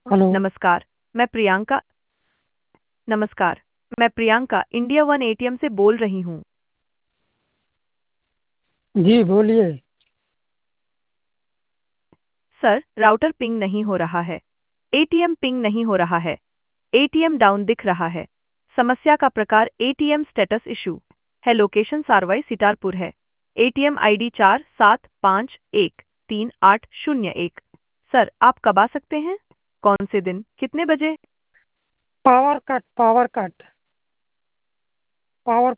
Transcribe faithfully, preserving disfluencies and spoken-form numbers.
Hello. नमस्कार। मैं प्रियंका नमस्कार। मैं प्रियंका इंडिया वन एटीएम से बोल रही हूँ। जी बोलिए। सर, राउटर पिंग नहीं हो रहा है। एटीएम पिंग नहीं हो रहा है। एटीएम डाउन दिख रहा है। समस्या का प्रकार एटीएम स्टेटस इशू है। लोकेशन सारवाई सितारपुर है। एटीएम आईडी चार सात पाँच एक तीन आठ शून्य एक। सर, आप कब आ सकते हैं? कौन से दिन, कितने बजे? Power cut power cut power